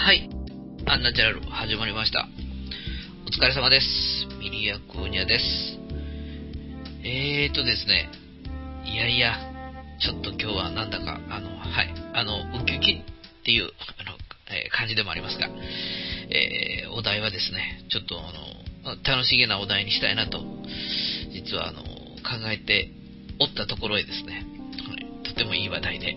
はい。アンナチュラル始まりました。お疲れ様です。ミリアクーニャです。ですね。ちょっと今日はなんだか、ウキウキっていう、感じでもありますが、お題はですね、ちょっと楽しげなお題にしたいなと、実は考えておったところへですね、とてもいい話題で、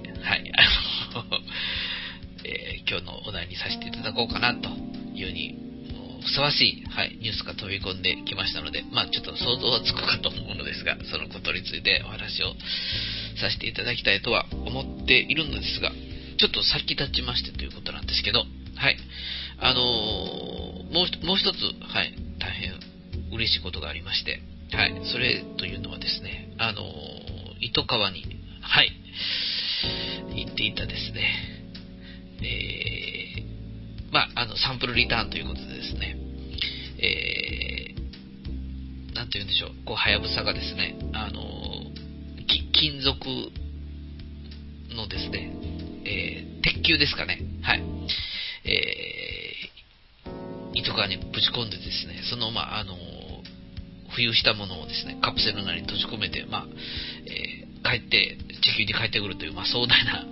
今日のお題にさせていただこうかなというにふさわしい、ニュースが飛び込んできましたので、ちょっと想像はつくかと思うのですが、そのことについてお話をさせていただきたいとは思っているのですが、ちょっと先立ちましてということなんですけど、もう一つ、大変嬉しいことがありまして、それというのはですね、糸川に、行っていたですね、サンプルリターンということでですね、なんて言うんでしょう、はやぶさがですね、金属のですね、鉄球ですかね、糸川にぶち込んでですね、その浮遊したものをですね、カプセル内に閉じ込めて、地球に帰ってくるという、壮大な、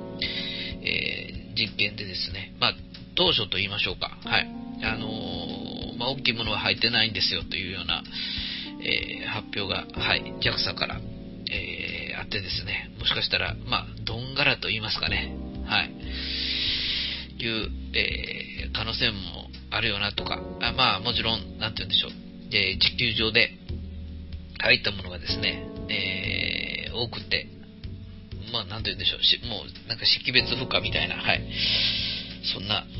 実験でですね、当初と言いましょうか、大きいものは入ってないんですよというような、発表が、JAXA から、あってですね、もしかしたら、どんがらと言いますかね、いう、可能性もあるよなとか、もちろん、なんて言うんでしょう、地球上で入ったものがですね、多くて、なんて言うんでしょう、もうなんか識別不可みたいな、そんな、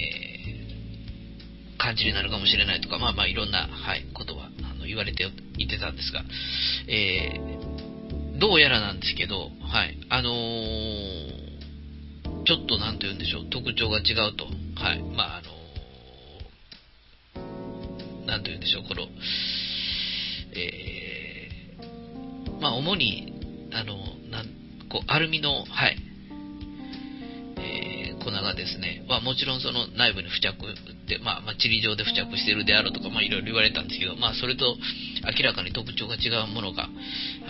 感じになるかもしれないとか、いろんな、ことは言われていてたんですが、どうやらなんですけど、ちょっとなんて言うんでしょう、特徴が違うと、なんて言うんでしょう、主にアルミの、粉がですね、もちろんその内部に付着って、塵状で付着しているであるとか、いろいろ言われたんですけど、それと明らかに特徴が違うものが、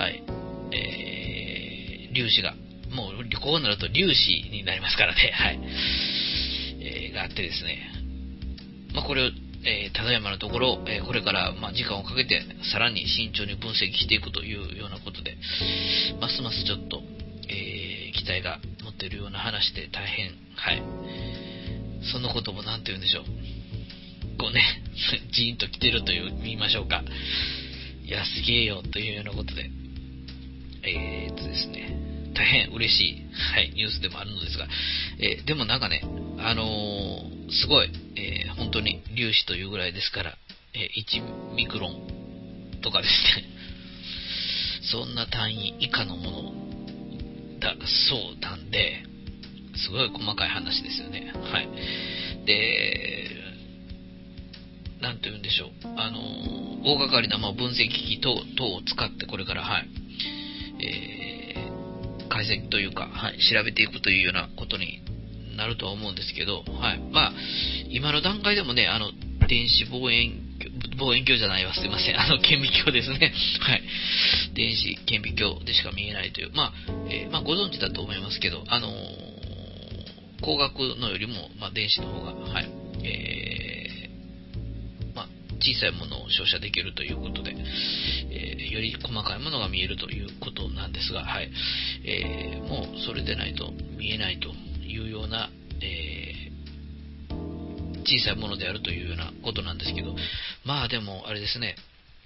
粒子が、もうこうなると粒子になりますからね、があってですね、これを、ただいまのところ、これから、時間をかけてさらに慎重に分析していくというようなことで、ますますちょっと、期待が持っているような話で大変、そのこともなんて言うんでしょう、ジーンと来てると言いましょうか、いやすげえよというようなことで、ですね、大変嬉しい、ニュースでもあるのですが、でもなんかね、すごい、本当に粒子というぐらいですから、1ミクロンとかですね、そんな単位以下のものだそうなんで、すごい細かい話ですよね。で、なんて言うんでしょう、大掛かりな分析機等を使ってこれから、解析というか、調べていくというようなことになるとは思うんですけど、今の段階でもね、電子望遠鏡じゃないわ、すいません、顕微鏡ですね。電子顕微鏡でしか見えないという、ご存知だと思いますけど、光学のよりも、電子の方が、小さいものを照射できるということで、より細かいものが見えるということなんですが、もうそれでないと見えないというような、小さいものであるというようなことなんですけど、でもあれですね、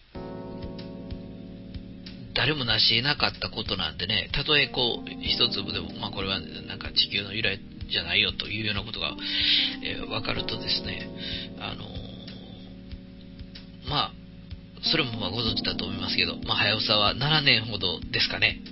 誰も成し得なかったことなんでね、たとえ一粒でも、これはなんか地球の由来じゃないよというようなことが、分かるとですね、それもご存知だと思いますけど、はやぶさは7年ほどですかね、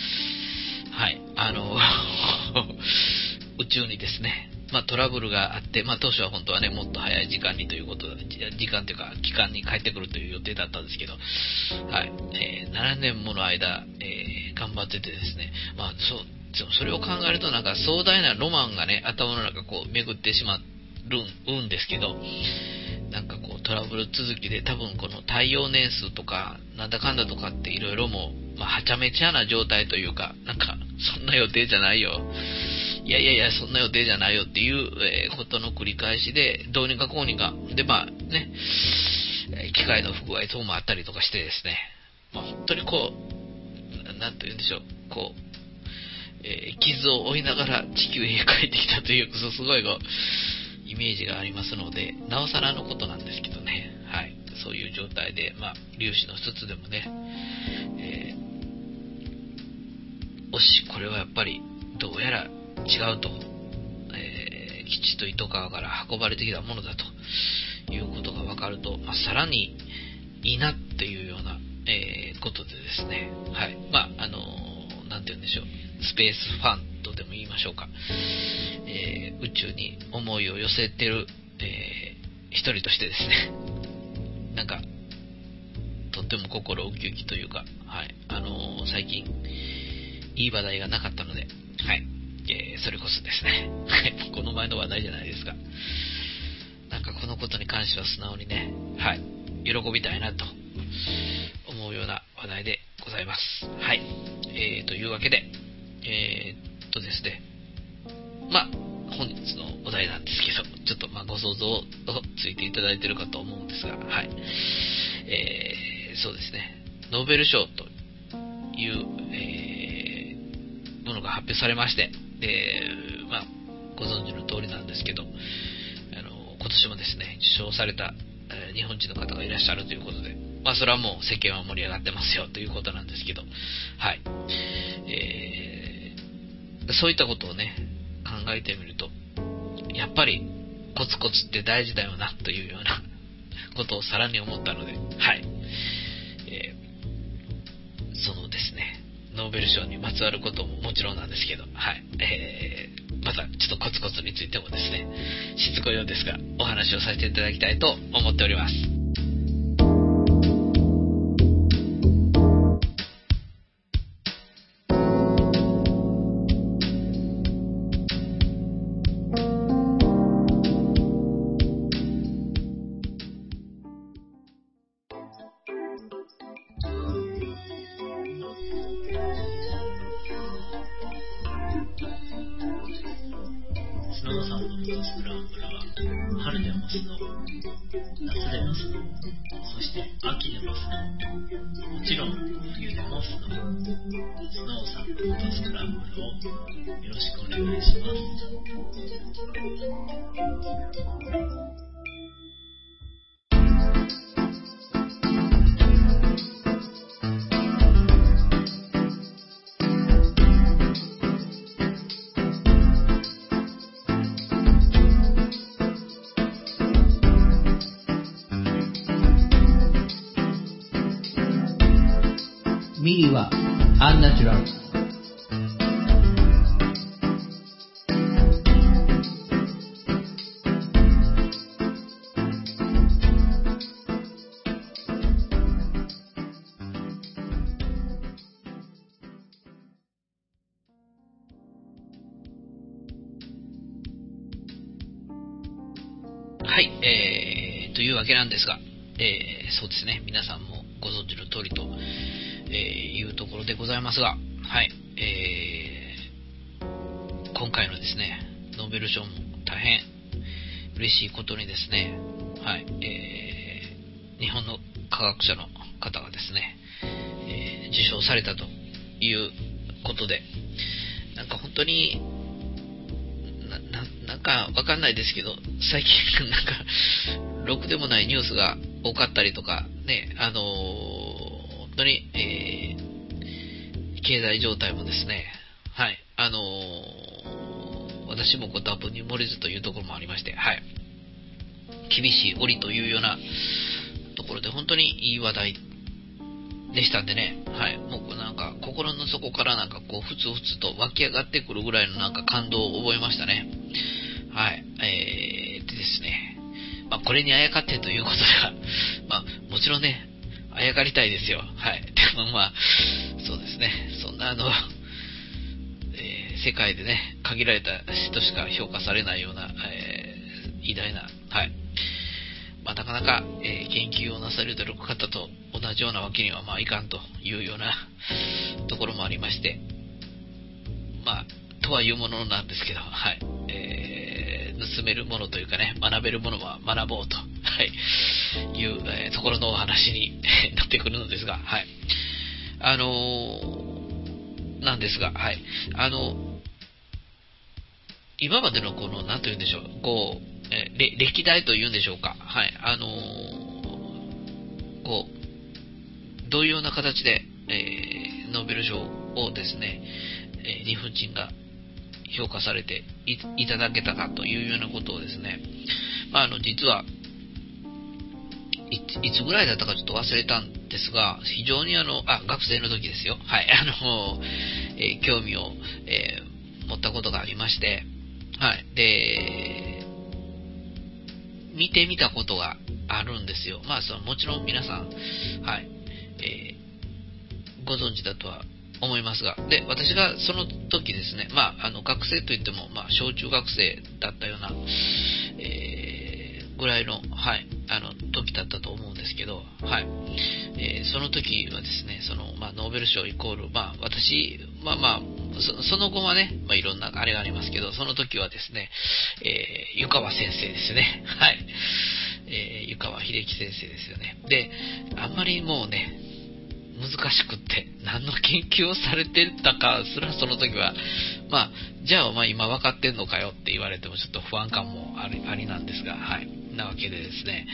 宇宙にですね、トラブルがあって、当初は本当はね、もっと早い時間にということで、時間というか、期間に帰ってくるという予定だったんですけど、7年もの間、頑張っててですね、それを考えるとなんか壮大なロマンがね、頭の中巡ってしまっるんですけど、なんかこうトラブル続きで、多分この耐用年数とかなんだかんだとかっていろいろもう、はちゃめちゃな状態というか、なんかそんな予定じゃないよ、いやそんな予定じゃないよっていう、ことの繰り返しで、どうにかこうにかで、機械の不具合等もあったりとかしてですね、本当にこう、なんと言うんでしょう、こう、傷を負いながら地球へ帰ってきたという、すごいイメージがありますので、なおさらのことなんですけどね、はい、そういう状態で、粒子の一つでもね、これはやっぱりどうやら違うと、基地と糸川から運ばれてきたものだということが分かると、さらにいいなっていうような、ことでですね、はい、なんて言うんでしょう、スペースファンとでも言いましょうか、宇宙に思いを寄せてる、一人としてですね、なんかとっても心ウキウキというか、はい、最近いい話題がなかったので、はい、それこそですね、この前の話題じゃないですが、なんかこのことに関しては素直にね、はい、喜びたいなと思うような話題でございます。はい、というわけで、ですね、本日のお題なんですけど、ちょっとご想像をついていただいているかと思うんですが、はい、そうですね、ノーベル賞という、ものが発表されまして、で、ご存知の通りなんですけど、今年もですね、受賞された、日本人の方がいらっしゃるということで、それはもう世間は盛り上がってますよということなんですけど、はい、そういったことをね、考えてみると、やっぱりコツコツって大事だよなというようなことをさらに思ったので、はい、そのですね、ノーベル賞にまつわることももちろんなんですけど、はい、またちょっとコツコツについてもですね、しつこいようですがお話をさせていただきたいと思っております。 スノーさんのフォトスクランブルは、春でもスノー、夏でもスノー、そして秋でもスノー、もちろん冬でもスノー。スノーさんのフォトスクランブルをよろしくお願いします。 ミリはアンナチュラル。 はい、というわけなんですが、そうですね、皆さんもご存知の通りと、いうところでございますが、はい、今回のですね、ノーベル賞も大変嬉しいことにですね、はい、日本の科学者の方がですね、受賞されたということで、なんか本当になんかわかんないですけど、最近なんかろくでもないニュースが多かったりとかね、本当に、経済状態もですね、はい、私も多分に漏れずというところもありまして、はい、厳しい折というようなところで本当にいい話題でしたんでね、はい、もうなんか心の底からなんかこうふつふつと湧き上がってくるぐらいのなんか感動を覚えましたね。はい、でですね、これにあやかってということでは、もちろんね、あやかりたいですよ。はい。でもそうですね、そんな世界でね、限られた人しか評価されないような、 偉大な、はい。なかなか、研究をなされている方と同じようなわけにはいかんというようなところもありまして、とはいうものなんですけど、はい。盗めるものというかね、学べるものは学ぼうと、はい、いう、ところのお話になってくるのですが、はい。なんですが、はい。今までのこの、なんというんでしょう、歴代というんでしょうか、はい。どういうような形で、ノーベル賞をですね、日本人が評価されて いただけたかというようなことをですね、実はいつぐらいだったかちょっと忘れたんですが、非常に学生の時ですよ。はい。興味を、持ったことがありまして、はい。で、見てみたことがあるんですよ。もちろん皆さん、はい。ご存知だとは思いますが、で、私がその時ですね、学生といっても、小中学生だったような、ぐらいの、はい、時だったと思うんですけど、はい。その時はですね、ノーベル賞イコール、私、その後はね、いろんなあれがありますけど、その時はですね、湯川先生ですね。はい。湯川秀樹先生ですよね。で、あんまりもうね、難しくって、何の研究をされてたかすらその時は、じゃあ今分かってんのかよって言われてもちょっと不安感もありなんですが、はい。なわけでですね、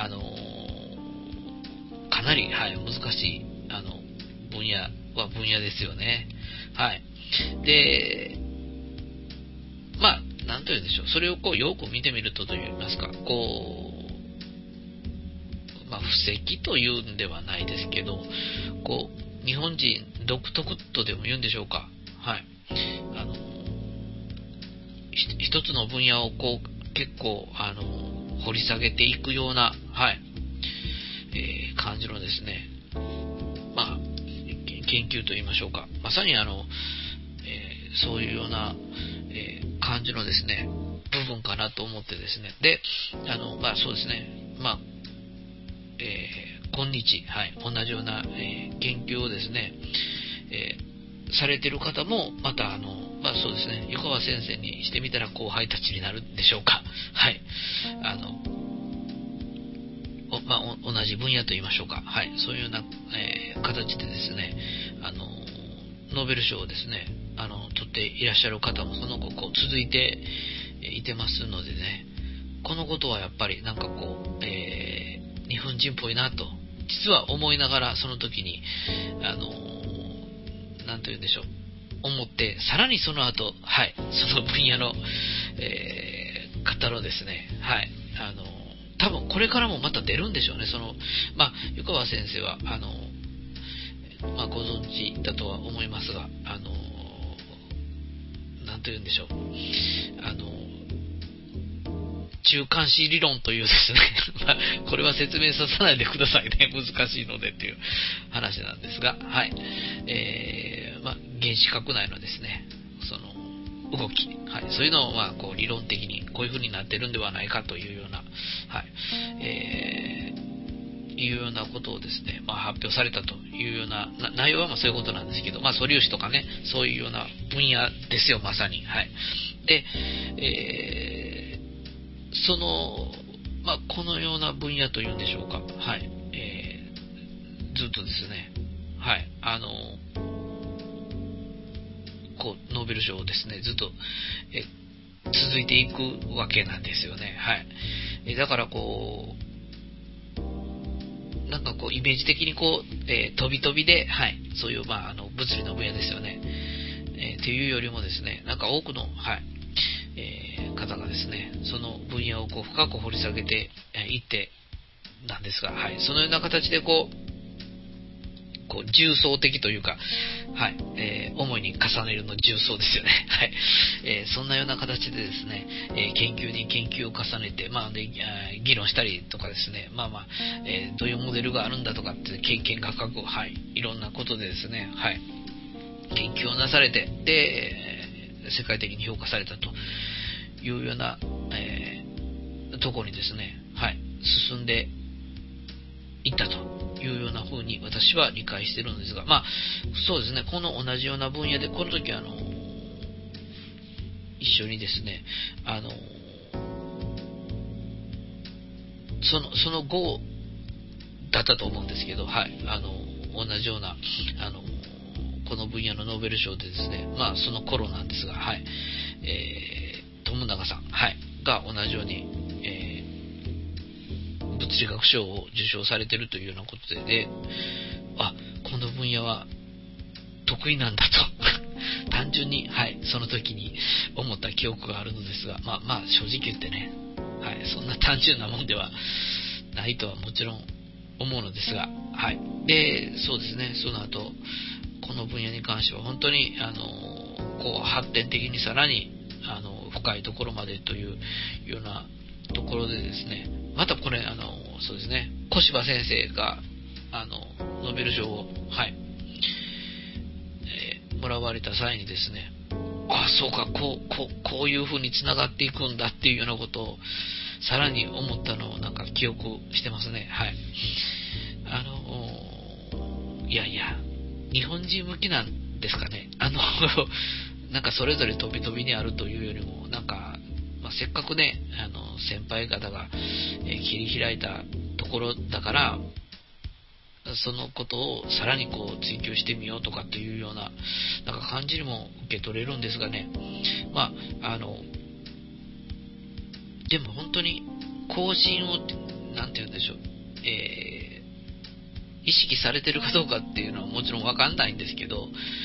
かなり、はい、難しい、分野ですよね。はい。で、なんというんでしょう。それをよく見てみるといいますか、布石というんではないですけど、日本人独特とでも言うんでしょうか。はい。一つの分野を結構、掘り下げていくような、はい、感じのですね、研究と言いましょうか。まさにそういうような、感じのですね、部分かなと思ってですね。で、そうですね、今日、はい、同じような、研究をですね、されている方も、また、そうですね、湯川先生にしてみたら後輩たちになるんでしょうか。はい。同じ分野と言いましょうか。はい。そういうような、形でですね、ノーベル賞をですね、取っていらっしゃる方もその後、続いていてますのでね、このことはやっぱりなんか日本人っぽいなと、実は思いながらその時に、なんと言うんでしょう、思って、さらにその後、はい、その分野の、方のですね、はい、多分これからもまた出るんでしょうね。湯川先生は、ご存知だとは思いますが、なんと言うんでしょう、中間子理論というですね、これは説明させないでくださいね。難しいのでっていう話なんですが、はい。原子核内のですね、その動き、はい、そういうのを理論的にこういう風になってるんではないかというような、はい、いうようなことをですね、発表されたというような、内容はそういうことなんですけど、素粒子とかね、そういうような分野ですよ、まさに。はい。で、このような分野というんでしょうか。はい。ずっとですね、はい。ノーベル賞をですね、ずっと、続いていくわけなんですよね。はい。だからなんかイメージ的に飛び飛びで、はい。そういう、物理の分野ですよね。っていうよりもですね、なんか多くの、はい。方がですね、その分野を深く掘り下げていってなんですが、はい、そのような形で重層的というか、はい、思いに重ねるの重層ですよね。はい、そんなような形でですね、研究に研究を重ねて、議論したりとかですね、どういうモデルがあるんだとかって見学、はい、いろんなことでですね、はい、研究をなされて、で、世界的に評価されたというような、 とこにですね、はい、進んでいったというような風に私は理解しているんですが、まあ、そうですね、この同じような分野で、この時一緒にですね、その後だったと思うんですけど、はい、同じような、この分野のノーベル賞でですね、まあ、その頃なんですが、はい、友永さん、はい、が同じように、物理学賞を受賞されているというようなことで、この分野は得意なんだと単純に、はい、その時に思った記憶があるのですが、まあ正直言ってね、はい、そんな単純なもんではないとはもちろん思うのですが、はい、で、そうですね、その後この分野に関しては本当にこう発展的にさらに深いところまでというようなところでですね、またこれそうですね、小柴先生がノーベル賞を、はい、もらわれた際にですね、そうか、こういう風に繋がっていくんだっていうようなことをさらに思ったのをなんか記憶してますね。はい。いや日本人向きなんですかね。なんかそれぞれ飛び飛びにあるというよりも、なんか、せっかくね、先輩方が、切り開いたところだから、そのことをさらにこう追求してみようとかっていうような、なんか感じにも受け取れるんですがね。まあ、でも本当に更新を、なんて言うんでしょう、意識されてるかどうかっていうのはもちろんわかんないんですけど、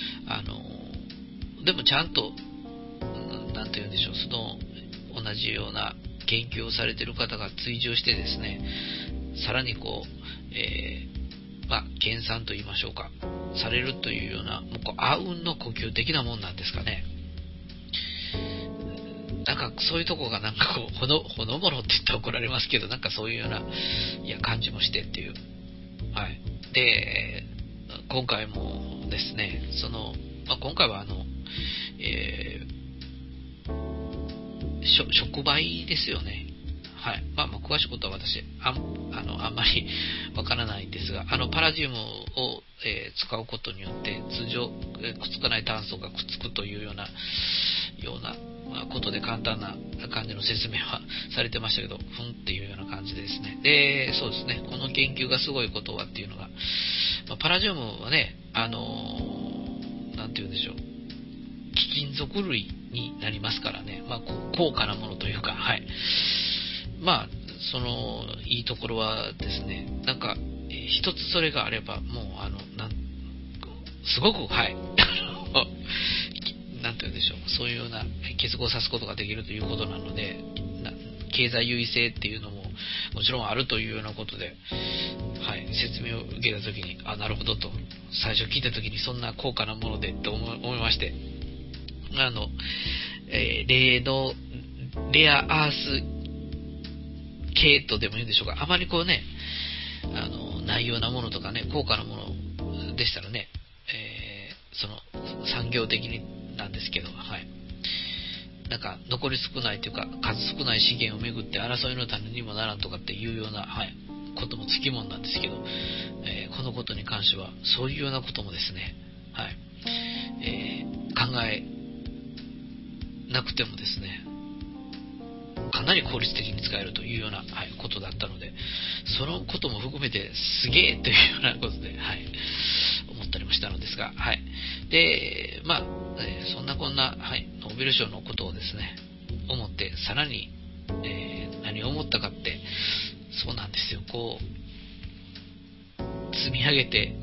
でもちゃんと、なんて言うんでしょう、同じような研究をされている方が追従してですね、さらにこう、研鑽と言いましょうか、されるというような、もうあうんの呼吸的なもんなんですかね。なんかそういうとこがなんかこう、ほのぼのって言ったら怒られますけど、なんかそういうような、感じもしてっていう。はい。で、今回もですね、今回は触媒ですよね。はい。詳しいことは私、あんまりわからないんですが、パラジウムを、使うことによって、通常、くっつかない炭素がくっつくというようなことで簡単な感じの説明はされてましたけど、っていうような感じでですね。で、そうですね、この研究がすごいことはっていうのが、パラジウムはね、なんて言うんでしょう、貴金属類になりますからね、高価なものというか、はい。いいところはですね、なんか、一つそれがあれば、もう、すごく、はい、なんて言うんでしょう、そういうような結合さすことができるということなので、経済優位性っていうのももちろんあるというようなことで、はい、説明を受けたときに、なるほどと、最初聞いたときにそんな高価なものでと思いまして、例のレアアース系とでもいいんでしょうか、あまりこうね、ないようなものとかね、高価なものでしたらね、産業的になんですけど、はい。なんか、残り少ないというか、数少ない資源をめぐって争いの種にもならんとかっていうような、はい、こともつきもんなんですけど、このことに関しては、そういうようなこともですね、はい、考えなくてもですね、かなり効率的に使えるというような、はい、ことだったので、そのことも含めてすげえというようなことで、はい、思ったりもしたのですが、はい。で、そんなこんな、はい、ノーベル賞のことをですね、思って、さらに、何を思ったかって、そうなんですよ、こう、積み上げて、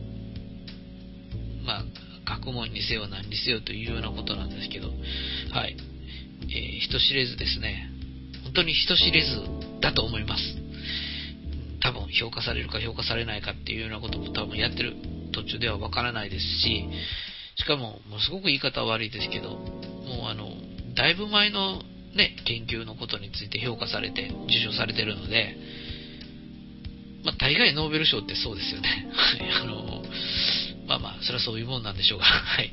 学問にせよ何にせよというようなことなんですけど、はい、人知れずですね、本当に人知れずだと思います。多分評価されるか評価されないかっていうようなことも多分やってる途中ではわからないですし、しかも、もうすごく言い方は悪いですけど、もうだいぶ前のね、研究のことについて評価されて、受賞されてるので、大概ノーベル賞ってそうですよね。それはそういうもんなんでしょうが、はい。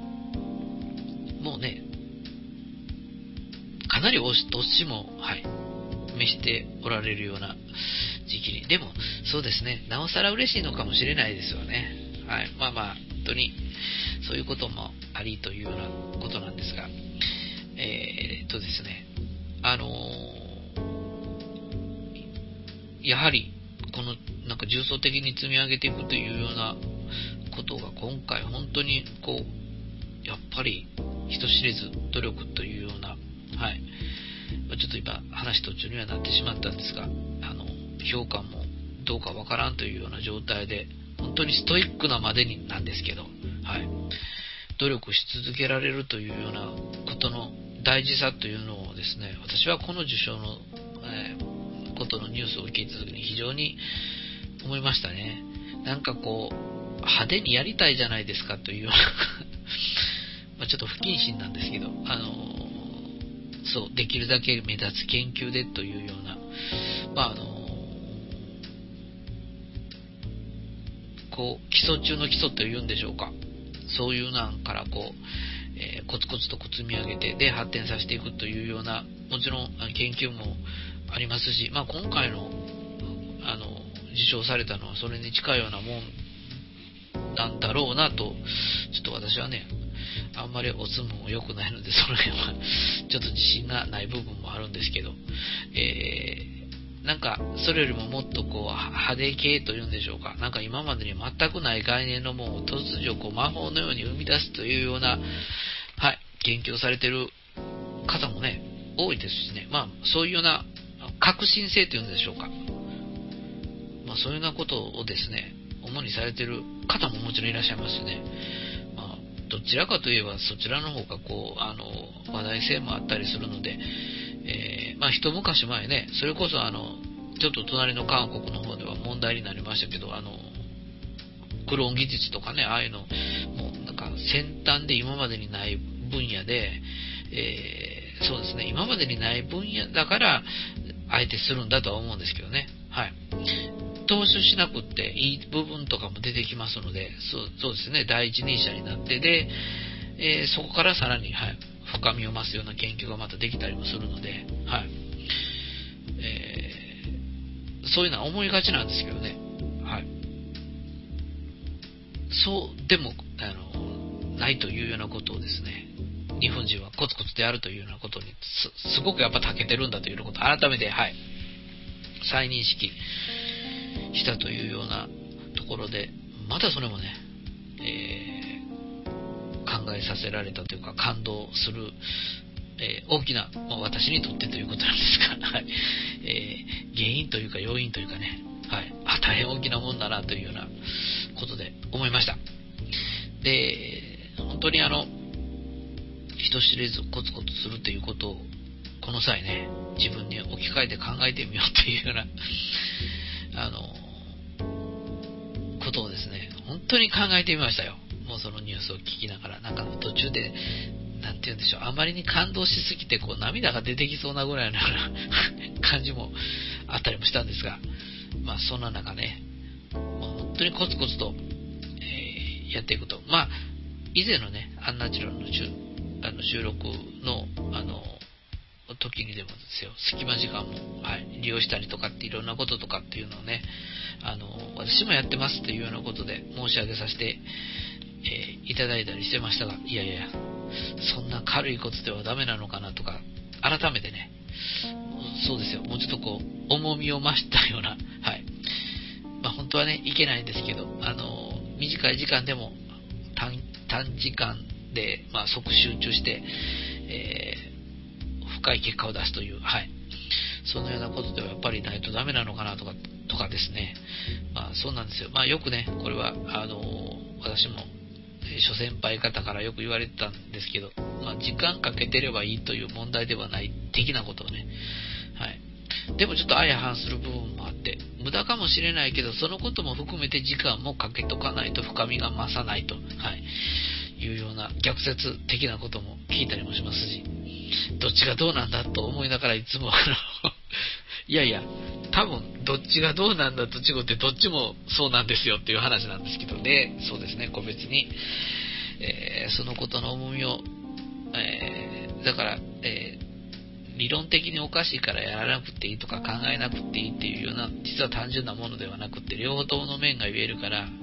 もうね、かなり押しも、はい、 召しておられるような時期に。でも、そうですね、なおさら嬉しいのかもしれないですよね。はい。まあまあ、本当に、そういうこともありというようなことなんですが、ですね、やはり、この、なんか重層的に積み上げていくというようなことが今回本当にやっぱり人知れず努力というような、はい。ちょっと今話途中にはなってしまったんですが、評価もどうかわからんというような状態で、本当にストイックなまでになんですけど、はい。努力し続けられるというようなことの大事さというのをですね、私はこの受賞の、ことのニュースを聞いたときに非常に思いましたね。なんか派手にやりたいじゃないですかというようなまあちょっと不謹慎なんですけど、そう、できるだけ目立つ研究でというような、まあ基礎中の基礎というんでしょうか。そういうなんからコツコツと積み上げて、で、発展させていくというような、もちろん研究もありますし、まあ今回の、受賞されたのはそれに近いようなもんなんだろうなと、ちょっと私はね、あんまりおつも良くないので、その辺はちょっと自信がない部分もあるんですけど、なんかそれよりももっと派手系というんでしょうか、なんか今までに全くない概念のものを突如魔法のように生み出すというような、はい、研究をされている方もね多いですしね、まあそういうような革新性というんでしょうか、まあそういうようなことをですね主にされている方ももちろんいらっしゃいますしね、まあどちらかといえばそちらの方が話題性もあったりするので、まあ一昔前ね、それこそちょっと隣の韓国の方では問題になりましたけど、クローン技術とかね、ああいうのもうなんか先端で今までにない分野で、そうですね、今までにない分野だからあえてするんだとは思うんですけどね、はい。投資しなくっていい部分とかも出てきますので、そうですね、第一人者になってで、そこからさらに、はい、深みを増すような研究がまたできたりもするので、はい、そういうのは思いがちなんですけどね、はい、そうでもないというようなことをですね、日本人はコツコツであるというようなことにすごくやっぱ長けてるんだというようなことを改めて、はい、再認識したというようなところで、またそれもね、考えさせられたというか感動する、大きな、私にとってということなんですが、はい、原因というか要因というかね、はい、大変大きなもんだなというようなことで思いました。で、本当に人知れずコツコツするということをこの際ね、自分に置き換えて考えてみようというようなことをですね、本当に考えてみましたよ。もうそのニュースを聞きながら、なんか途中でなんて言うんでしょう、あまりに感動しすぎて涙が出てきそうなぐらいのような感じもあったりもしたんですが、まあそんな中ね、本当にコツコツと、やっていくと、まあ以前のねアンナチュラルの収録の時にでもですよ、隙間時間も、はい、利用したりとかっていろんなこととかっていうのをね、私もやってますっていうようなことで申し上げさせて、いただいたりしてましたが、いやいや、そんな軽いことではダメなのかなとか、改めてね、そうですよ、もうちょっと重みを増したような、はい、まあ本当はねいけないんですけど、短い時間でも短時間で、まあ、即集中して、深い結果を出すという、はい、そのようなことではやっぱりないとダメなのかなとかですね、まあそうなんですよ。まあよくね、これは私も諸先輩方からよく言われてたんですけど、まあ、時間かけてればいいという問題ではない的なことをね、はい。でもちょっと相反する部分もあって、無駄かもしれないけど、そのことも含めて時間もかけとかないと深みが増さないと、はい、いうような逆説的なことも聞いたりもしますし、どっちがどうなんだと思いながらいつもいやいや、多分どっちがどうなんだと違ってどっちもそうなんですよっていう話なんですけどね、そうですね、個別に、そのことの重みを、だから、 理論的におかしいからやらなくていいとか考えなくていいっていうような、実は単純なものではなくて、両方ともの面が言えるから、はい、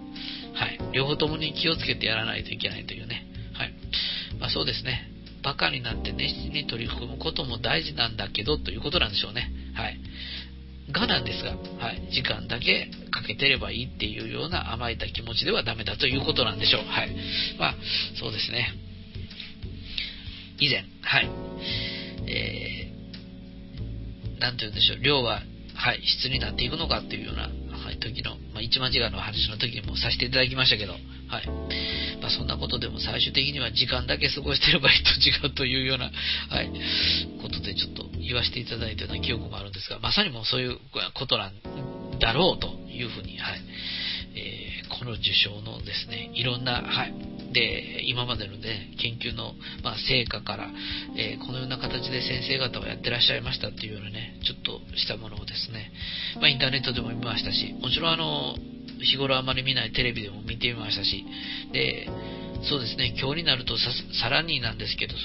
両方ともに気をつけてやらないといけないというね、はい、そうですね、バカになって熱心に取り組むことも大事なんだけどということなんでしょうね。はい。がなんですが、はい、時間だけかけてればいいっていうような甘えた気持ちではダメだということなんでしょう。はい。そうですね。以前、はい。なんて言うんでしょう、量は、はい、質になっていくのかっていうような、はい、時の、一間違いの話の時にもさせていただきましたけど、はい。そんなことでも最終的には時間だけ過ごしてればいいと違うというような、はい、ことでちょっと言わせていただいたような記憶もあるんですが、まさにもうそういうことなんだろうというふうに、はい、この受賞のですね、いろんな、はい、で、今までのね、研究の、成果から、このような形で先生方はやってらっしゃいましたっていうようなね、ちょっとしたものをですね、インターネットでも見ましたし、もちろん日頃あまり見ないテレビでも見てみましたし、で、そうですね、今日になるとさらになんですけど、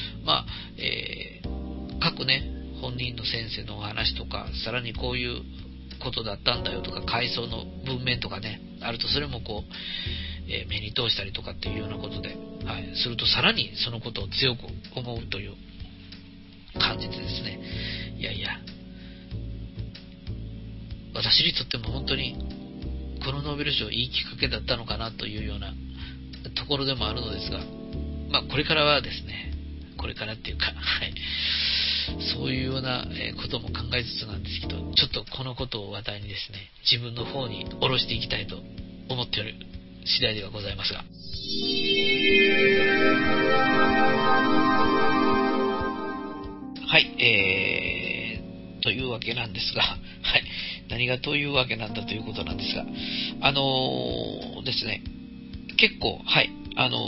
各ね、本人の先生のお話とか、さらにこういうことだったんだよとか、回想の文面とかね、あるとそれもこう、目に通したりとかっていうようなことで、はい、するとさらにそのことを強く思うという感じでですね、いやいや、私にとっても本当にこのノーベル賞いいきっかけだったのかなというようなところでもあるのですが、これからはですね、これからっていうか、はい、そういうようなことも考えつつなんですけど、ちょっとこのことを話題にですね、自分の方に下ろしていきたいと思っている次第ではございますが、はい、というわけなんですが、はい、何がというわけなんだということなんですが、ですね、結構、はい、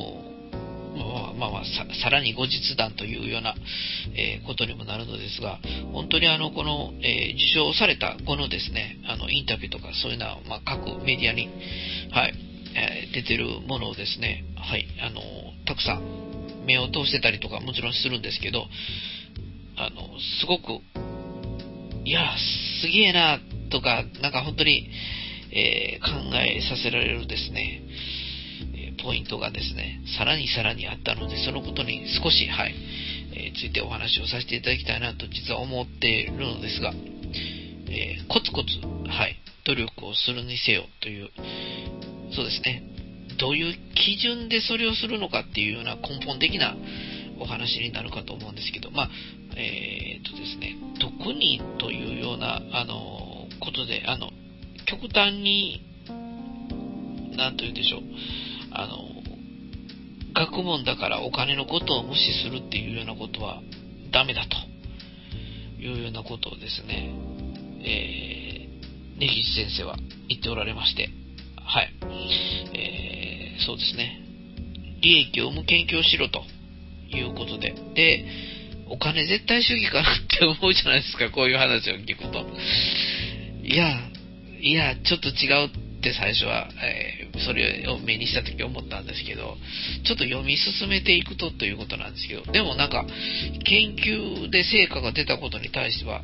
さらに後日談というような、ことにもなるのですが、本当にこの、受賞された後のですね、インタビューとかそういうのは、各メディアに、はい、出てるものをですね、はい、たくさん目を通してたりとかもちろんするんですけど、すごく、いや、すげえな、とか、なんか本当に、考えさせられるですね、ポイントがですね、さらにあったので、そのことに少し、はい、ついてお話をさせていただきたいなと実は思っているのですが、コツコツ、はい、努力をするにせよという、そうですね、どういう基準でそれをするのかっていうような根本的なお話になるかと思うんですけど、ですね、特にというような、ことで、極端に、なんと言うんでしょう、学問だからお金のことを無視するっていうようなことはダメだというようなことをですね、根岸先生は言っておられまして、はい、そうですね、利益を生む研究をしろということで、お金絶対主義かなって思うじゃないですか、こういう話を聞くと。いや、ちょっと違うって最初は、それを目にしたとき思ったんですけど、ちょっと読み進めていくとということなんですけど、でもなんか、研究で成果が出たことに対しては、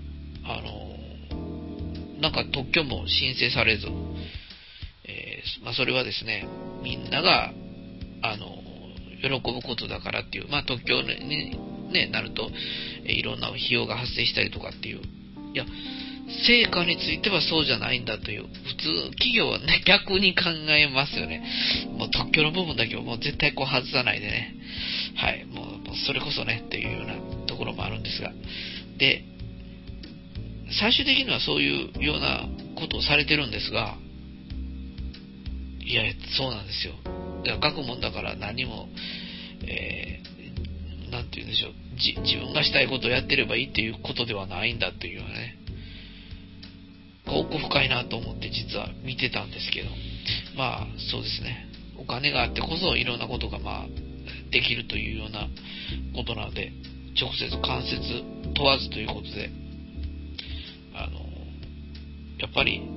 なんか特許も申請されず、それはですね、みんなが、喜ぶことだからっていう、特許に、なると、いろんな費用が発生したりとかっていう、いや、成果についてはそうじゃないんだという、普通、企業はね、逆に考えますよね。もう特許の部分だけをもう絶対こう外さないでね、はい、もうそれこそね、っていうようなところもあるんですが、で、最終的にはそういうようなことをされてるんですが、いや、そうなんですよ。学問だから何も、なんて言うんでしょう、自分がしたいことをやってればいいっていうことではないんだっていうね、奥深いなと思って実は見てたんですけど、そうですね、お金があってこそいろんなことができるというようなことなので、直接間接問わずということで、やっぱり、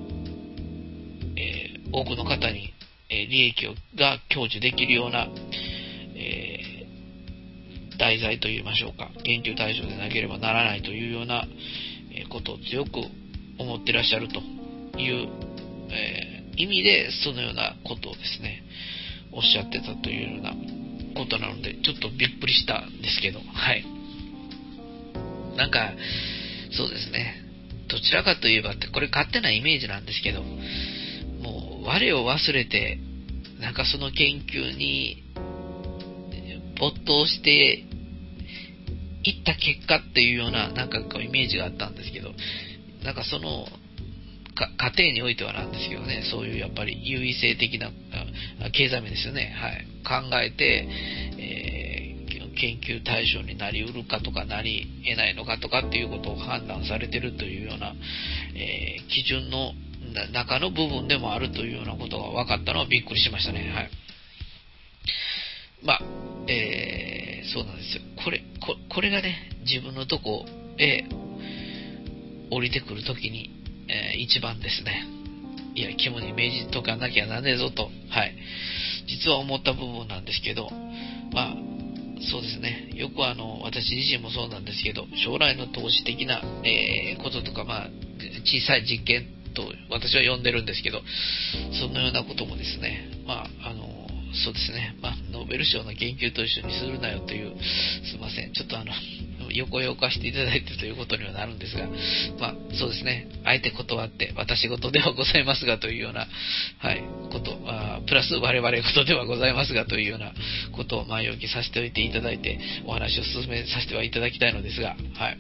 多くの方に、利益が享受できるような、 題材といいましょうか、研究対象でなければならないというようなことを強く思ってらっしゃるという、意味でそのようなことをですねおっしゃってたというようなことなので、ちょっとびっくりしたんですけど、はい。なんかそうですね、どちらかといえばって、これ勝手なイメージなんですけど、もう我を忘れてなんかその研究に没頭していった結果っていうようななんかこうイメージがあったんですけど、なんかその過程においてはなんですけどね、そういうやっぱり優位性的な経済面ですよね、はい、考えて、研究対象になりうるかとかなり得ないのかとかっていうことを判断されているというような、基準の中の部分でもあるというようなことが分かったのはびっくりしましたね。はい。まあ、そうなんですよ。これがね、自分のとこへ降りてくるときに、一番ですね、いや肝に銘じとかなきゃなんねえぞと、はい、実は思った部分なんですけど、まあそうですね、よく私自身もそうなんですけど、将来の投資的な、こととか、まあ小さい実験と私は呼んでるんですけど、そのようなこともですね、まあそうですね、まあノーベル賞の研究と一緒にするなよという、すいません、ちょっと横用化していただいてということにはなるんですが、まあそうですね、あえて断って私事ではございますがというような、はい、ことプラス我々事ではございますがというようなことを前置きさせておいていただいて、お話を進めさせてはいただきたいのですが、はい、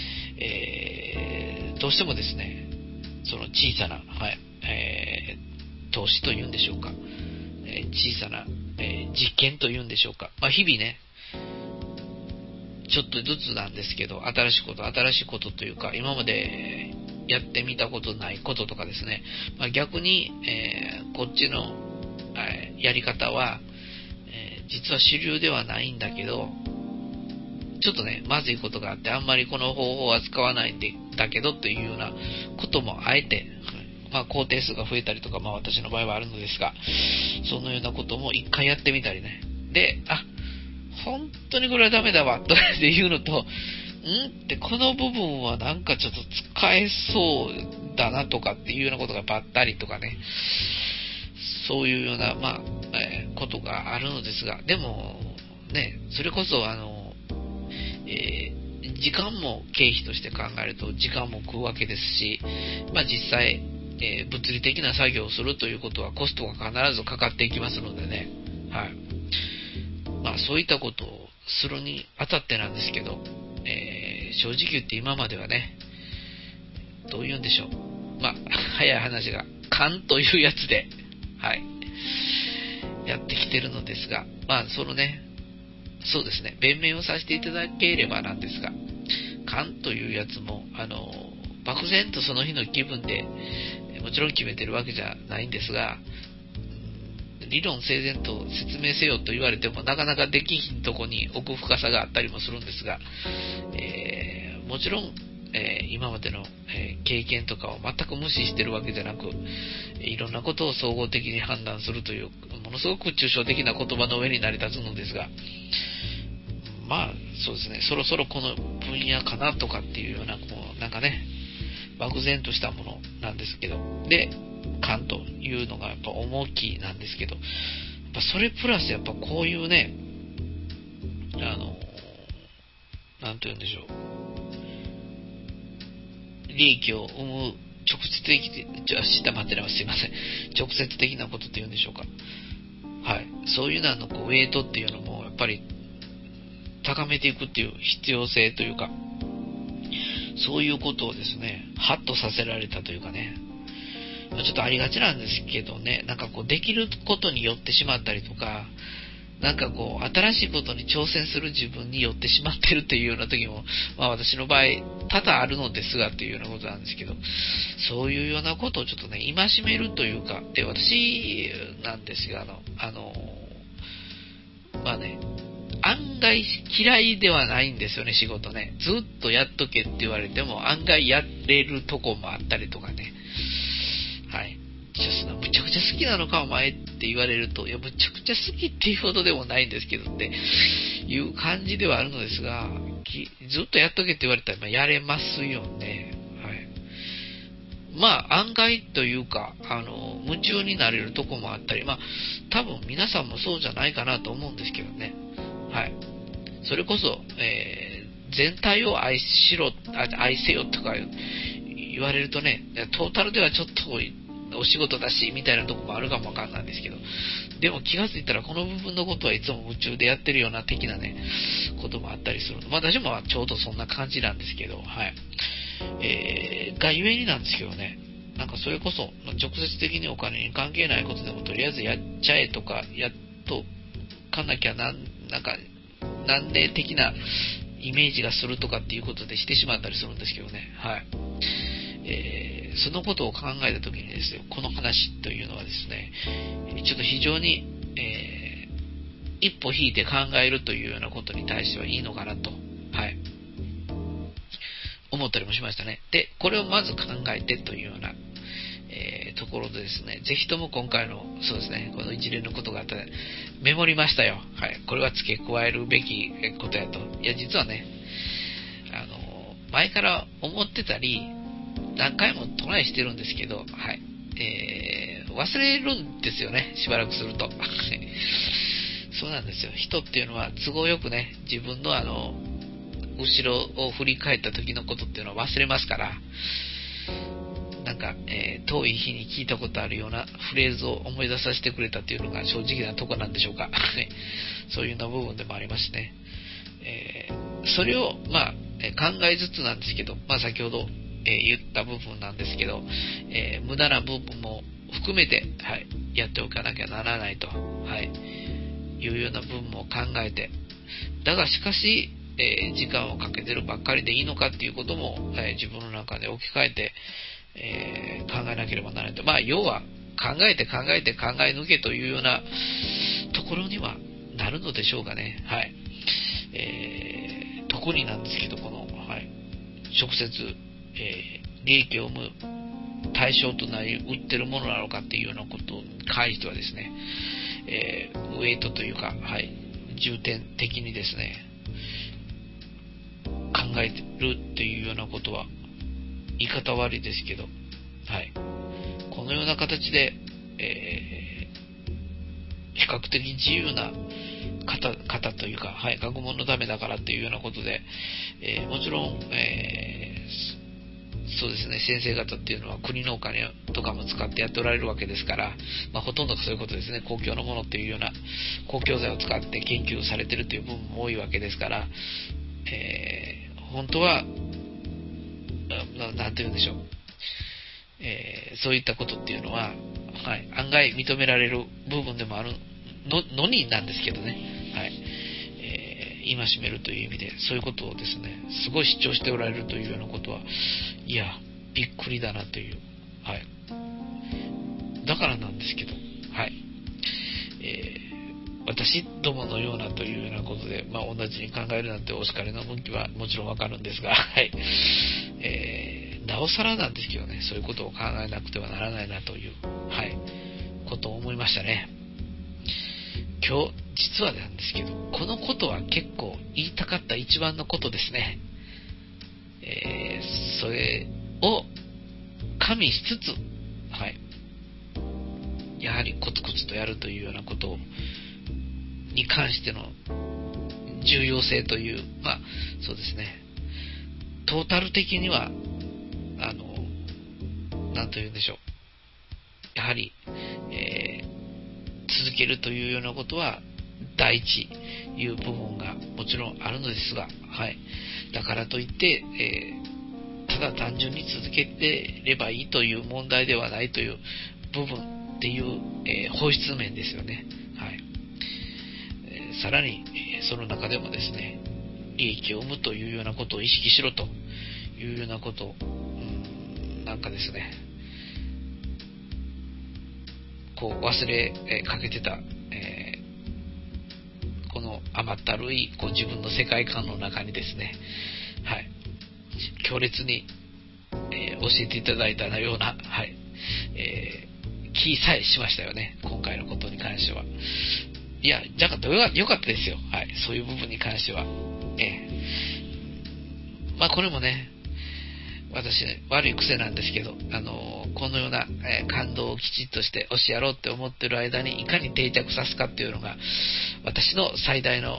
どうしてもですね、その小さな、はい、投資というんでしょうか、小さな、実験というんでしょうか、まあ、日々ねちょっとずつなんですけど、新しいことというか、今までやってみたことないこととかですね、まあ、逆に、こっちの、やり方は、実は主流ではないんだけど、ちょっとねまずいことがあって、あんまりこの方法は使わないんだけどというようなこともあえて、まあ、工程数が増えたりとか、まあ、私の場合はあるのですが、そのようなことも一回やってみたりね、で本当にこれはダメだわとっていうのと、ってこの部分はなんかちょっと使えそうだなとかっていうようなことがばったりとかね、そういうような、まあことがあるのですが、でもね、それこそ時間も経費として考えると時間も食うわけですし、まあ、実際、物理的な作業をするということはコストが必ずかかっていきますのでね、はい、まあ、そういったことをするにあたってなんですけど、正直言って今まではね、どう言うんでしょう、まあ早い話が勘というやつで、はい、やってきてるのですが、まあそのね、そうですね、弁明をさせていただければなんですが、勘というやつも漠然とその日の気分でもちろん決めてるわけじゃないんですが、理論整然と説明せよと言われてもなかなかできひんとこに奥深さがあったりもするんですが、もちろん、今までの、経験とかを全く無視してるわけじゃなく、いろんなことを総合的に判断するというものすごく抽象的な言葉の上に成り立つのですが、まあそうですね、そろそろこの分野かなとかっていうような、こうなんかね漠然としたものなんですけど、で勘というのがやっぱ重きなんですけど、やっぱそれプラスやっぱこういうね、なんて言うんでしょう、利益を生む直接的すいません、直接的なことというんでしょうか、はい、そういうののこうウェイトっていうのもやっぱり高めていくっていう必要性というか、そういうことをですねハッとさせられたというかね、ちょっとありがちなんですけどね、なんかこうできることに寄ってしまったりとか、なんかこう新しいことに挑戦する自分に寄ってしまってるっていうような時も、まあ私の場合多々あるのですがっていうようなことなんですけど、そういうようなことをちょっとね戒めるというかで、私なんですがまあね、案外嫌いではないんですよね、仕事ね。ずっとやっとけって言われても案外やれるとこもあったりとかね、はい、むちゃくちゃ好きなのかお前って言われると、いやむちゃくちゃ好きっていうほどでもないんですけどっていう感じではあるのですが、ずっとやっとけって言われたらやれますよね。はい。案外というか、夢中になれるとこもあったり、多分皆さんもそうじゃないかなと思うんですけどね。はい。それこそ、全体を愛せよとか言われるとね、トータルではちょっとお仕事だし、みたいなとこもあるかもわかんないんですけど、でも気がついたらこの部分のことはいつも夢中でやってるような的なね、こともあったりする。私もちょうどそんな感じなんですけど、はい。がゆえになんですけどね、なんかそれこそ、直接的にお金に関係ないことでもとりあえずやっちゃえとか、やっとかなきゃなんか、なんで的なイメージがするとかっていうことでしてしまったりするんですけどね。はい。そのことを考えたときにですよ、この話というのはですね、ちょっと非常に、一歩引いて考えるというようなことに対してはいいのかなと、はい、思ったりもしましたね。で、これをまず考えてというような、ところでですね、ぜひとも今回の、そうですね、この一連のことがあったら、メモりましたよ。はい。これは付け加えるべきことやと。いや、実はね、前から思ってたり、何回もトライしてるんですけど、はい。忘れるんですよね、しばらくすると。そうなんですよ。人っていうのは都合よくね、自分の後ろを振り返った時のことっていうのは忘れますから、なんか、遠い日に聞いたことあるようなフレーズを思い出させてくれたっていうのが正直なとこなんでしょうか。そういうような部分でもありますね。それを、考えつつなんですけど、先ほど、言った部分なんですけど、無駄な部分も含めて、はい、やっておかなきゃならないと、はい、いうような部分も考えて、だがしかし、時間をかけてるばっかりでいいのかっていうことも、自分の中で置き換えて、考えなければならないと。要は考え抜けというようなところにはなるのでしょうかね。はい。特になんですけど、この、はい、直接、利益を生む対象となり売ってるものなのかっていうようなことに関してはですね、ウェイトというか、はい、重点的にですね、考えてるっていうようなことは言い方悪いですけど、はい、このような形で、比較的自由な方というか、はい、学問のためだからというようなことで、もちろん、そうですね、先生方っていうのは国のお金とかも使ってやっておられるわけですから、ほとんどそういうことですね、公共のものっていうような公共財を使って研究されているという部分も多いわけですから、本当はなんて言うんでしょう、そういったことっていうのは、はい、案外認められる部分でもあるのになんですけどね、はい、戒めるという意味でそういうことをですね、すごい主張しておられるというようなことは、いやびっくりだなという、はい、だからなんですけど、はい、私どものようなというようなことで、同じに考えるなんてお叱りの向きはもちろんわかるんですが、はい、なおさらなんですけどね、そういうことを考えなくてはならないなという、はい、ことを思いましたね。今日実はなんですけど、このことは結構言いたかった一番のことですね。それを加味しつつ、はい、やはりコツコツとやるというようなことに関しての重要性という、そうですね、トータル的にはなんというんでしょう、やはり、続けるというようなことは第一いう部分がもちろんあるのですが、はい、だからといって、ただ単純に続けてればいいという問題ではないという部分っていう、本質面ですよね。はい、さらに、その中でもですね、利益を生むというようなことを意識しろというようなことを、なんかですね、こう忘れかけてた、この甘ったるいこう自分の世界観の中にですね、はい、強烈に、教えていただいたような、はい、気さえしましたよね、今回のことに関しては。 いや、じゃあよかったですよ。はい。そういう部分に関しては。まあこれもね、私ね、悪い癖なんですけど、このような、感動をきちっとして押しやろうって思ってる間にいかに定着さすかっていうのが私の最大の、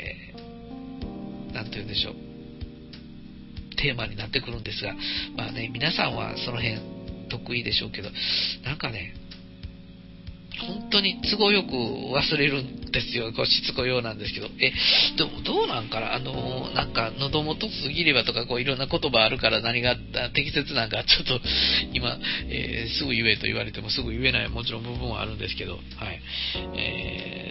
なんて言うんでしょう、テーマになってくるんですが、まあね、皆さんはその辺得意でしょうけど、なんかね、本当に都合よく忘れるんですよ。こうしつこいようなんですけど。でもどうなんかな、なんか喉元過ぎればとか、こういろんな言葉あるから何が適切なんか、ちょっと今、すぐ言えと言われてもすぐ言えないもちろん部分はあるんですけど、はい。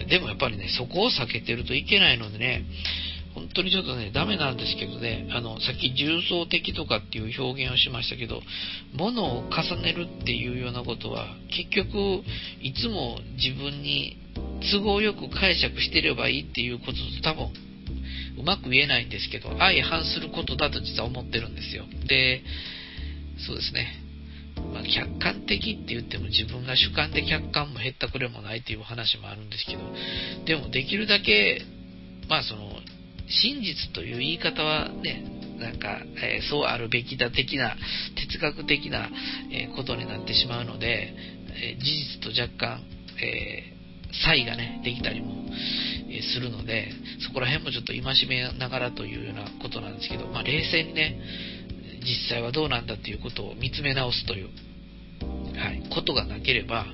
でもやっぱりね、そこを避けてるといけないのでね、本当にちょっとね、ダメなんですけどね、さっき重層的とかっていう表現をしましたけど、物を重ねるっていうようなことは、結局、いつも自分に都合よく解釈してればいいっていうことと多分、うまく言えないんですけど、相反することだと実は思ってるんですよ。で、そうですね。まあ、客観的って言っても自分が主観で客観も減ったくれもないっていう話もあるんですけど、でもできるだけ、まあ真実という言い方はね、なんか、そうあるべきだ的な、哲学的な、ことになってしまうので、事実と若干、差異がね、できたりも、するので、そこら辺もちょっと戒めながらというようなことなんですけど、まあ、冷静にね、実際はどうなんだということを見つめ直すという、はい、ことがなければ、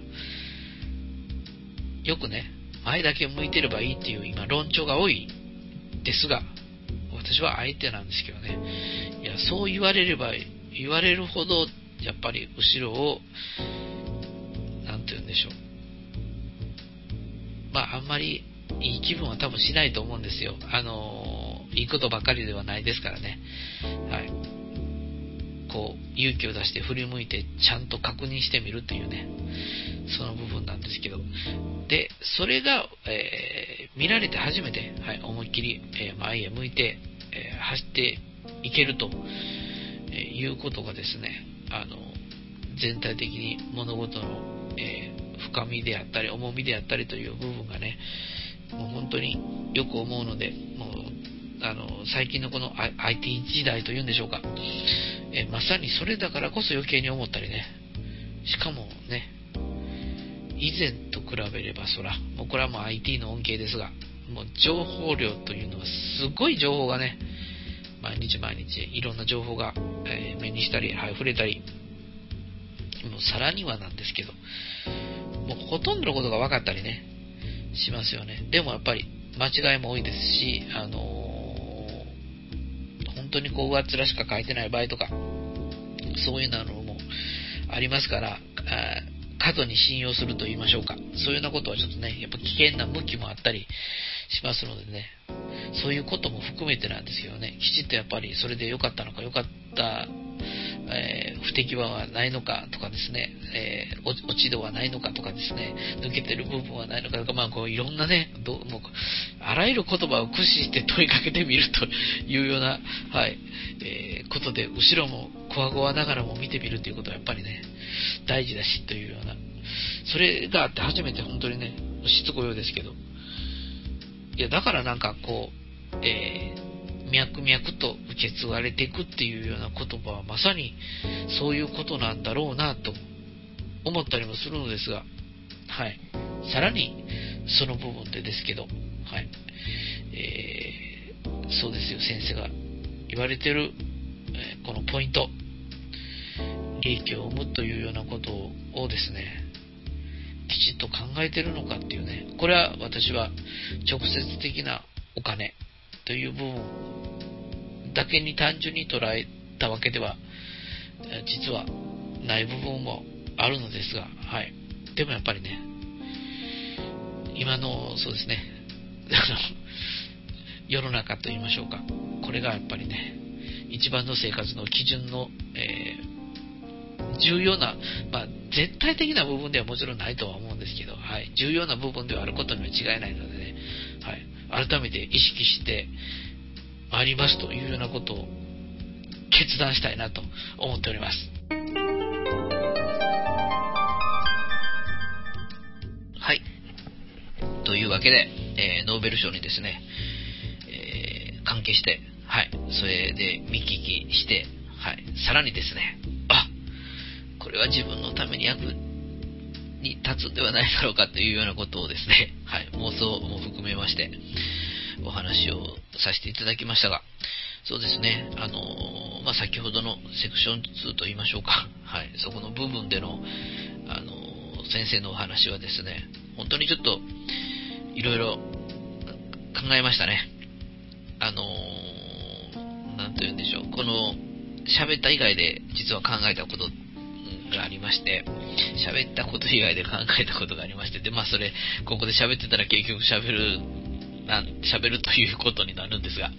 よくね、前だけ向いてればいいっていう今論調が多いですが、私は相手なんですけどね、いや、そう言われれば言われるほど、やっぱり後ろを、なんて言うんでしょう。まあ、あんまりいい気分は多分しないと思うんですよ。いいことばかりではないですからね。はい。こう、勇気を出して振り向いて、ちゃんと確認してみるというね、その部分なんですけど。で、それが、見られて初めて、はい、思いっきり、前へ向いて、走っていけると、いうことがですね、全体的に物事の、深みであったり重みであったりという部分がね、もう本当によく思うので、もう最近のこの IT 時代というんでしょうか、まさにそれだからこそ余計に思ったりね、しかもね、以前と比べればもうこれはもう IT の恩恵ですが、もう情報量というのはすごい情報がね、毎日いろんな情報が、目にしたり、はい、触れたり、もうさらにはなんですけど、もうほとんどのことが分かったりね、しますよね。でもやっぱり間違いも多いですし、本当にこう上っ面しか書いてない場合とか、そういうのもありますから、過度に信用すると言いましょうか。そういうようなことはちょっとね、やっぱ危険な向きもあったりしますのでね、そういうことも含めてなんですけどね、きちっとやっぱりそれで良かったのか、良かった、不手際はないのかとかですね、落ち度はないのかとかですね、抜けてる部分はないのかとか、まあこういろんなね、もうあらゆる言葉を駆使して問いかけてみるというような、はい、ことで、後ろもこわごわながらも見てみるということはやっぱりね、大事だしというような、それがあって初めて本当にね、しつこいようですけど、いやだからなんかこう、脈々と受け継がれていくっていうような言葉はまさにそういうことなんだろうなと思ったりもするのですが、はい、さらにその部分でですけど、はい、そうですよ、先生が言われてる、このポイント、利益を生むというようなことをですね、きちっと考えてるのかっていうね、これは私は直接的なお金という部分だけに単純に捉えたわけでは実はない部分もあるのですが、はい、でもやっぱりね、今のそうですね世の中と言いましょうか、これがやっぱりね、一番の生活の基準の、重要な、まあ、絶対的な部分ではもちろんないとは思うんですけど、はい、重要な部分ではあることには違いないのでね、はい、改めて意識してまいりますというようなことを決断したいなと思っております。はい。といいうわけで、ノーベル賞にですね、関係して、はい、それで見聞きして、はい、さらにですね、これは自分のために役に立つんではないだろうかというようなことをですね、はい、妄想も含めましてお話をさせていただきましたが、そうですね、先ほどのセクション2と言いましょうか、はい、そこの部分での先生のお話はですね、本当にちょっといろいろ考えましたね。なんと言うんでしょう、この喋った以外で実は考えたことがありまして、喋ったこと以外で考えたことがありまして、で、それここで喋ってたら結局喋るということになるんですが、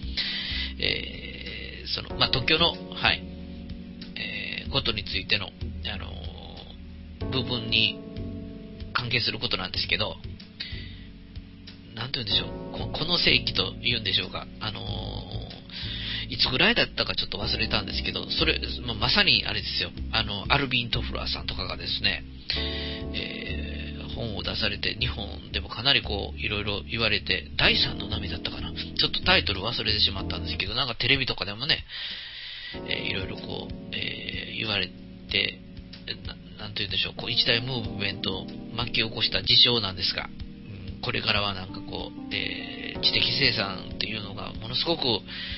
特許の、はい、ことについての部分に関係することなんですけど、なんて言うんでしょう、この世紀と言うんでしょうか、いつぐらいだったかちょっと忘れたんですけど、それ、まさにあれですよ、アルビン・トフラーさんとかがですね、本を出されて、日本でもかなりいろいろ言われて、第三の波だったかな、ちょっとタイトル忘れてしまったんですけど、なんかテレビとかでもね、いろいろ言われて、なんて言うんでしょう、一大ムーブメントを巻き起こした事象なんですが、これからはなんか知的生産っていうのがものすごく、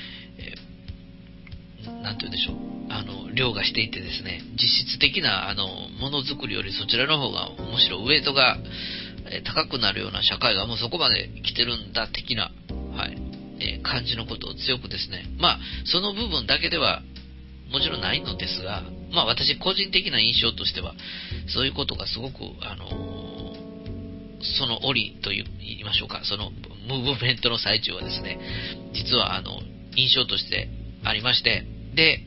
なんて言うんでしょう、凌駕していてですね、実質的なものづくりよりそちらの方がむしろウエイトが高くなるような社会がもうそこまで来てるんだ的な、はい、感じのことを強くですね、その部分だけではもちろんないのですが、私個人的な印象としてはそういうことがすごくその折と言いましょうか、そのムーブメントの最中はですね、実は印象としてありまして、で、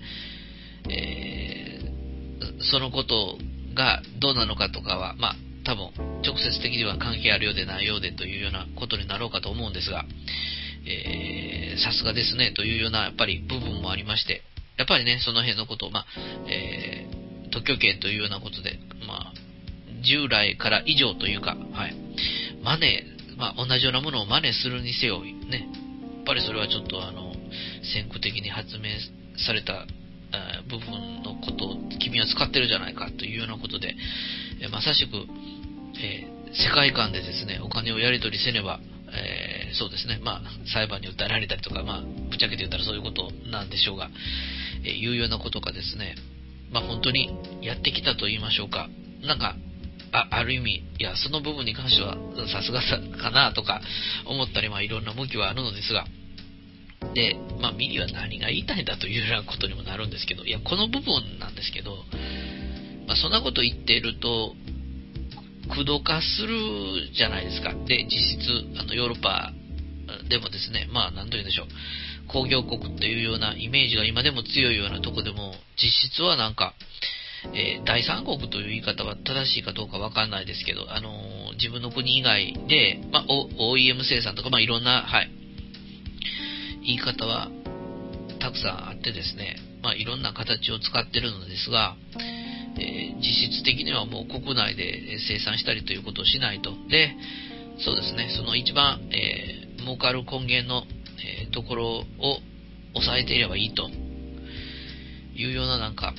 そのことがどうなのかとかは多分直接的には関係あるようでないようでというようなことになろうかと思うんですが、さすがですねというようなやっぱり部分もありまして、やっぱりねその辺のことを特許権というようなことで従来から以上というか、はい、マネー、同じようなものをマネするにせよね、やっぱりそれはちょっと先駆的に発明された部分のことを君は使ってるじゃないかというようなことで、まさしく、世界観でですねお金をやり取りせねば、そうですね、裁判に訴えられたりとか、ぶっちゃけて言ったらそういうことなんでしょうが、いうようなことがですね、本当にやってきたと言いましょうか、なんかある意味、いやその部分に関してはさすがかなとか思ったり、いろんな向きはあるのですが、で、ミリは何が言いたいんだというようなことにもなるんですけど、いやこの部分なんですけど、そんなこと言っていると駆動化するじゃないですか。で、実質ヨーロッパでもですね、何と言うんでしょう、工業国というようなイメージが今でも強いようなとこでも、実質はなんか、第三国という言い方は正しいかどうかわかんないですけど、自分の国以外で、OEM 生産とか、いろんな、はい、言い方はたくさんあってですね、いろんな形を使ってるのですが、実質的にはもう国内で生産したりということをしないと。で、そうですね、その一番、儲かる根源の、ところを抑えていればいいというようななんか、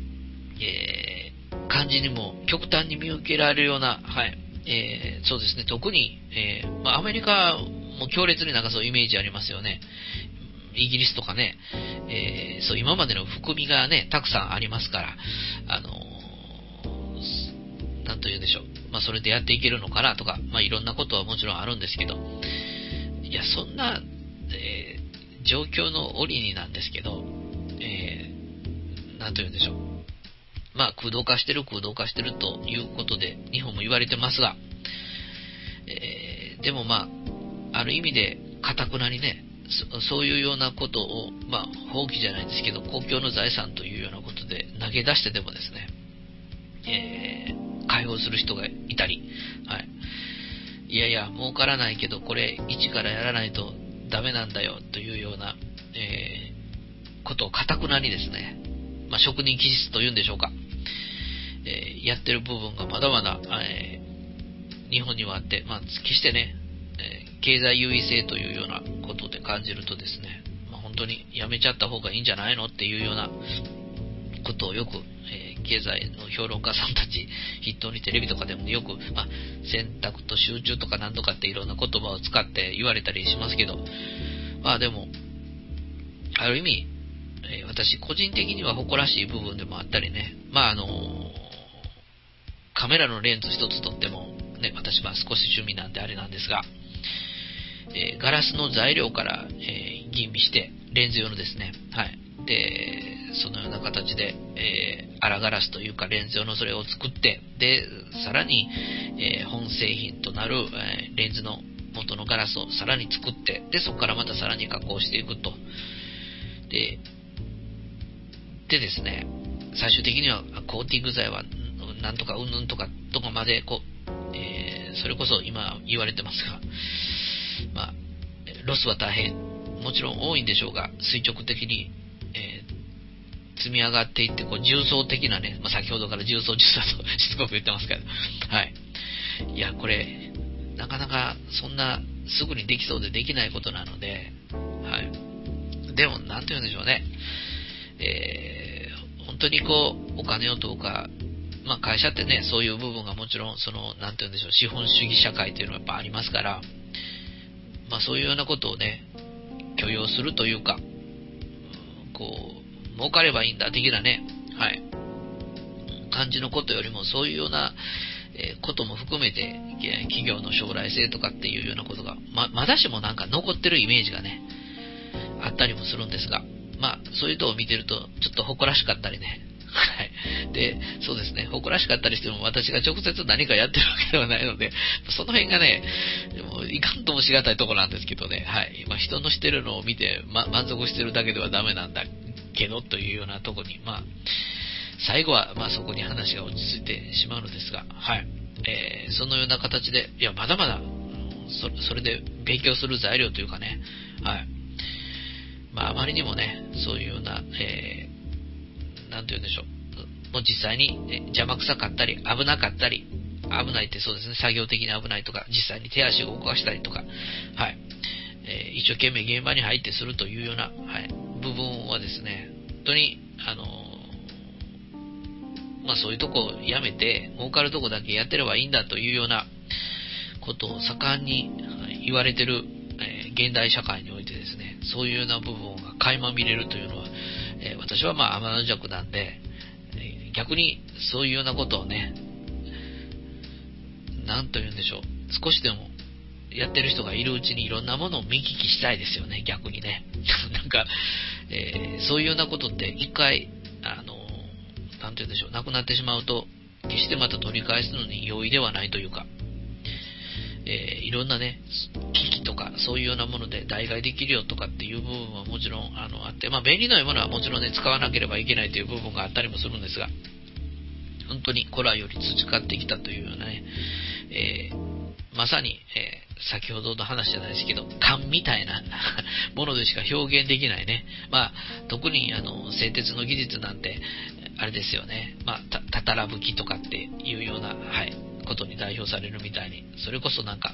感じにも極端に見受けられるような、はい、そうですね、特に、アメリカも強烈になんかそういうイメージありますよね。イギリスとかね、そう今までの含みがねたくさんありますから、なんと言うんでしょう、それでやっていけるのかなとか、いろんなことはもちろんあるんですけど、いやそんな、状況の折になんですけど、なんと言うんでしょう、空洞化してるということで日本も言われてますが、でもある意味で堅くなにね、そういうようなことを、放棄じゃないですけど公共の財産というようなことで投げ出してでもですね、解放する人がいたり、はい、いやいや儲からないけどこれ一からやらないとダメなんだよというような、ことを堅くなにですね、職人気質というんでしょうか、やってる部分がまだまだ、日本にはあって、決してね、 経済優位性というようなことで感じるとですね、本当にやめちゃった方がいいんじゃないのっていうようなことをよく、経済の評論家さんたち筆頭にテレビとかでもよく、選択と集中とかなんとかっていろんな言葉を使って言われたりしますけど、でもある意味、私個人的には誇らしい部分でもあったりね、カメラのレンズ一つとってもね、私は少し趣味なんであれなんですが、ガラスの材料から、吟味してレンズ用のですね、でそのような形で、荒ガラスというかレンズ用のそれを作って、でさらに、本製品となる、レンズの元のガラスをさらに作って、でそこからまたさらに加工していくと、でですね、最終的にはコーティング剤はなんとかうんぬんとかどこまでそれこそ今言われてますが、ロスは大変もちろん多いんでしょうが、垂直的に、積み上がっていって、重層的なね、先ほどから重層としつこく言ってますけど、いやこれなかなかそんなすぐにできそうでできないことなので、でもなんて言うんでしょうね、本当にお金をとか、会社ってね、そういう部分がもちろんなんて言うんでしょう、資本主義社会というのはやっぱありますから、そういうようなことをね許容するというか、儲かればいいんだ的なね、感じのことよりも、そういうような、ことも含めて企業の将来性とかっていうようなことがまだしもなんか残ってるイメージがねあったりもするんですが、そういうのを見てるとちょっと誇らしかったりね、でそうですね、誇らしかったりしても私が直接何かやってるわけではないので、その辺がねもういかんともしがたいところなんですけどね、人のしてるのを見て、満足してるだけではダメなんだけどというようなところに、最後はそこに話が落ち着いてしまうのですが、そのような形で、いやまだまだそれで勉強する材料というかね、あまりにもねそういうような、なんて言うんでしょう、もう実際に、邪魔くさかったり危なかったり、危ないってそうですね、作業的に危ないとか、実際に手足を動かしたりとか、一生懸命現場に入ってするというような、部分はですね、本当にそういうとこをやめて儲かるとこだけやってればいいんだというようなことを盛んに言われてる、現代社会においてですね、そういうような部分が垣間見れるというのは、私は天の弱なんで、逆にそういうようなことをね、なんと言うんでしょう、少しでもやってる人がいるうちにいろんなものを見聞きしたいですよね、逆にね。なんか、そういうようなことって一回なんて言うんでしょう、なくなってしまうと決してまた取り返すのに容易ではないというか、いろんなね機器とかそういうようなもので代替できるよとかっていう部分はもちろんあって、便利なものはもちろんね使わなければいけないという部分があったりもするんですが、本当に古来より培ってきたというようなね、まさに、先ほどの話じゃないですけど勘みたいなものでしか表現できないね、特に製鉄の技術なんてあれですよね、たたら吹きとかっていうような、ことに代表されるみたいに、それこそなんか、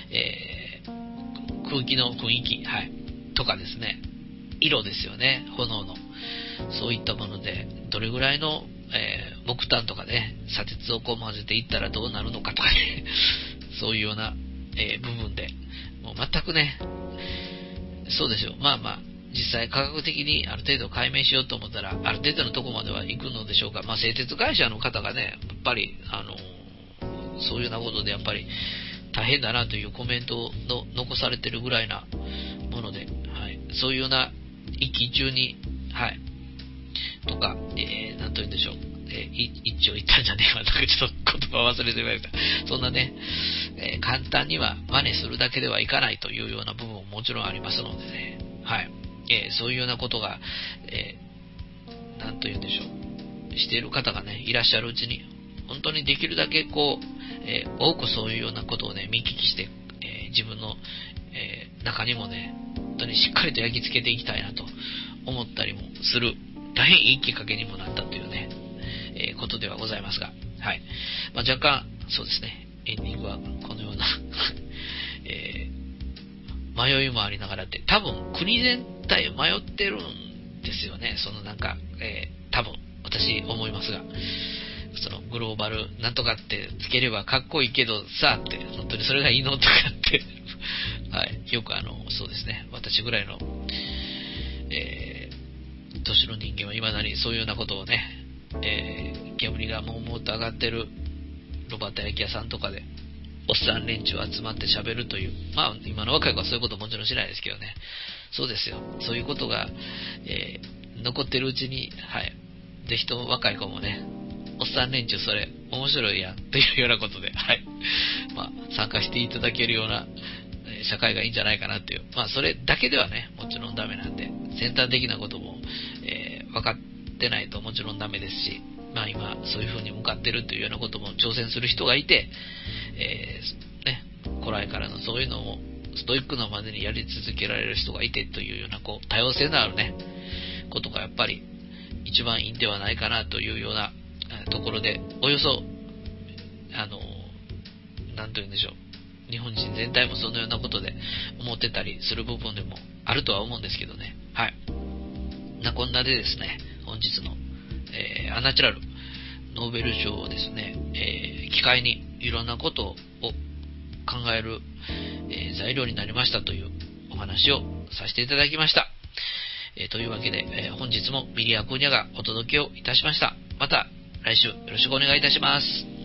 空気の雰囲気、とかですね、色ですよね、炎のそういったものでどれぐらいの、木炭とかね砂鉄を混ぜていったらどうなるのかとかねそういうような、部分でもう全くね、そうですよ、実際科学的にある程度解明しようと思ったらある程度のところまでは行くのでしょうか。製鉄会社の方がねやっぱりそういうようなことでやっぱり大変だなというコメントを残されてるぐらいなもので、そういうような一喜一憂に、とか、なんと言うんでしょう、一長一短じゃねえわ、なんかちょっと言葉忘れてました。そんなね、簡単には真似するだけではいかないというような部分ももちろんありますのでね、そういうようなことが、なんと言うんでしょう、している方がねいらっしゃるうちに本当にできるだけ多くそういうようなことをね見聞きして、自分の、中にもね本当にしっかりと焼き付けていきたいなと思ったりもする大変いいきっかけにもなったというね、ことではございますが、若干そうですね、エンディングはこのような、 迷いもありながらって、多分国全体迷ってるんですよね。多分、私思いますが。そのグローバルなんとかってつければかっこいいけどさって、本当にそれがいいのとかってはい、よくそうですね、私ぐらいの年の人間は未だにそういうようなことをね、煙がもうもっと上がってるロバート焼き屋さんとかでおっさん連中集まって喋るという、まあ今の若い子はそういうこともちろんしないですけどね、そうですよ、そういうことが、残ってるうちに、はい、ぜひとも若い子もね、おっさん連中それ面白いやんというようなことで、はい、まあ参加していただけるような社会がいいんじゃないかなっていう、まあそれだけではね、もちろんダメなんで、先端的なことも、分かってないともちろんダメですし、まあ今そういう風に向かってるというようなことも挑戦する人がいて、ね、古来からのそういうのをストイックなまでにやり続けられる人がいてというようなこう多様性のあるねことがやっぱり一番いいんではないかなというようなところで、およそなんというんでしょう、日本人全体もそのようなことで思ってたりする部分でもあるとは思うんですけどね。はい。こんなでですね、本日の、アンナチュラルノーベル賞をですね、機会にいろんなことを考える、材料になりましたというお話をさせていただきました。というわけで、本日もミリア・クーニャがお届けをいたしました。また来週よろしくお願いいたします。